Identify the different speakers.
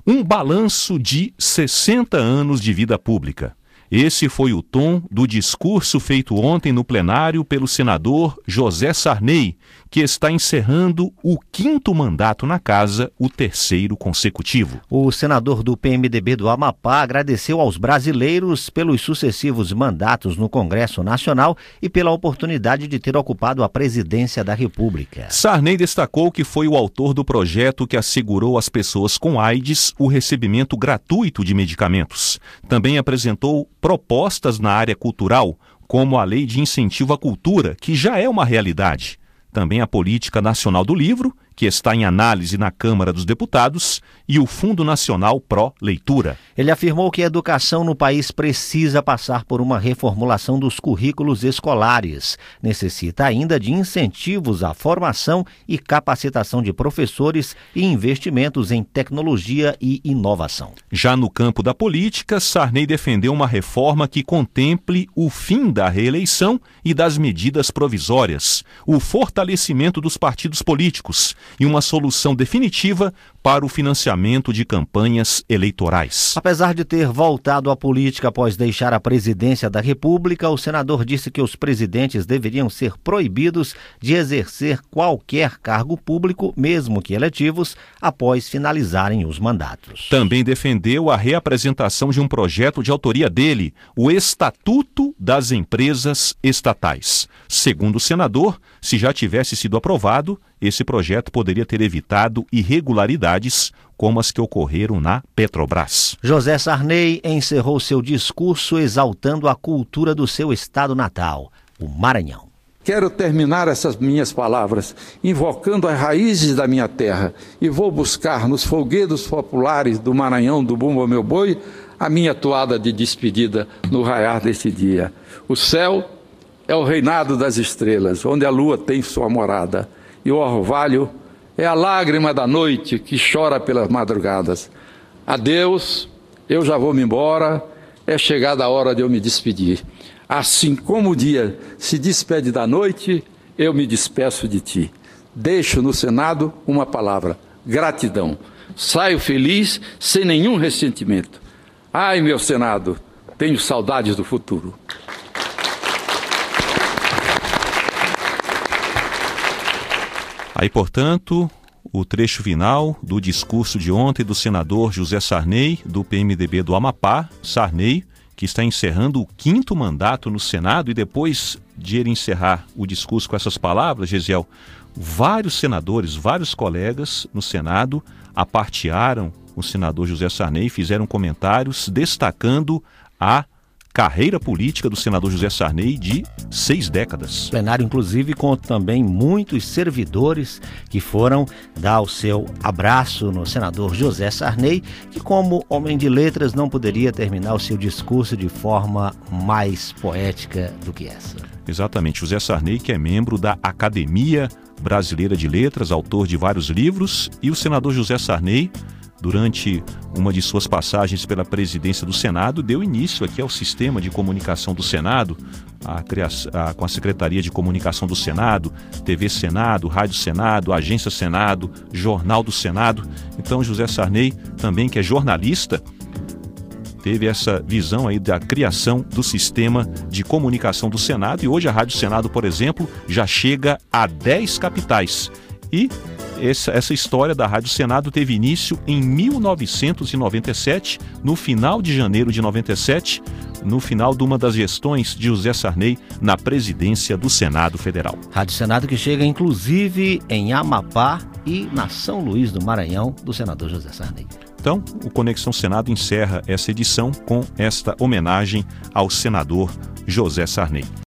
Speaker 1: Um balanço de 60 anos de vida pública. Esse foi o tom do discurso feito ontem no plenário pelo senador José Sarney, que está encerrando o 5º mandato na casa, o 3º consecutivo.
Speaker 2: O senador do PMDB do Amapá agradeceu aos brasileiros pelos sucessivos mandatos no Congresso Nacional e pela oportunidade de ter ocupado a presidência da República.
Speaker 1: Sarney destacou que foi o autor do projeto que assegurou às pessoas com AIDS o recebimento gratuito de medicamentos. Também apresentou propostas na área cultural, como a Lei de Incentivo à Cultura, que já é uma realidade. Também a Política Nacional do Livro, que está em análise na Câmara dos Deputados, e o Fundo Nacional Pró-Leitura.
Speaker 2: Ele afirmou que a educação no país precisa passar por uma reformulação dos currículos escolares. Necessita ainda de incentivos à formação e capacitação de professores e investimentos em tecnologia e inovação.
Speaker 1: Já no campo da política, Sarney defendeu uma reforma que contemple o fim da reeleição e das medidas provisórias, o fortalecimento dos partidos políticos e uma solução definitiva para o financiamento de campanhas eleitorais.
Speaker 2: Apesar de ter voltado à política após deixar a presidência da República, o senador disse que os presidentes deveriam ser proibidos de exercer qualquer cargo público, mesmo que eletivos, após finalizarem os mandatos.
Speaker 1: Também defendeu a reapresentação de um projeto de autoria dele, o Estatuto das Empresas Estatais. Segundo o senador, se já tivesse sido aprovado, esse projeto poderia ter evitado irregularidades como as que ocorreram na Petrobras.
Speaker 2: José Sarney encerrou seu discurso exaltando a cultura do seu estado natal, o Maranhão.
Speaker 3: Quero terminar essas minhas palavras invocando as raízes da minha terra e vou buscar nos folguedos populares do Maranhão, do Bumba Meu Boi, a minha toada de despedida no raiar desse dia. O céu é o reinado das estrelas, onde a lua tem sua morada, e o orvalho é a lágrima da noite que chora pelas madrugadas. Adeus, eu já vou me embora, é chegada a hora de eu me despedir. Assim como o dia se despede da noite, eu me despeço de ti. Deixo no Senado uma palavra: gratidão. Saio feliz, sem nenhum ressentimento. Ai, meu Senado, tenho saudades do futuro.
Speaker 1: Aí, portanto, o trecho final do discurso de ontem do senador José Sarney, do PMDB do Amapá. Sarney, que está encerrando o 5º mandato no Senado, e depois de ele encerrar o discurso com essas palavras, Gesiel, vários senadores, vários colegas no Senado apartearam o senador José Sarney, fizeram comentários destacando a carreira política do senador José Sarney de 6 décadas.
Speaker 2: O plenário, inclusive, conta também muitos servidores que foram dar o seu abraço no senador José Sarney, que, como homem de letras, não poderia terminar o seu discurso de forma mais poética do que essa.
Speaker 1: Exatamente. José Sarney, que é membro da Academia Brasileira de Letras, autor de vários livros, e o senador José Sarney, durante uma de suas passagens pela presidência do Senado, deu início aqui ao sistema de comunicação do Senado, com a Secretaria de Comunicação do Senado, TV Senado, Rádio Senado, Agência Senado, Jornal do Senado. Então, José Sarney, também que é jornalista, teve essa visão aí da criação do sistema de comunicação do Senado, e hoje a Rádio Senado, por exemplo, já chega a 10 capitais. E essa história da Rádio Senado teve início em 1997, no final de janeiro de 97, no final de uma das gestões de José Sarney na presidência do Senado Federal.
Speaker 2: Rádio Senado que chega inclusive em Amapá e na São Luís do Maranhão, do senador José Sarney.
Speaker 1: Então, o Conexão Senado encerra essa edição com esta homenagem ao senador José Sarney.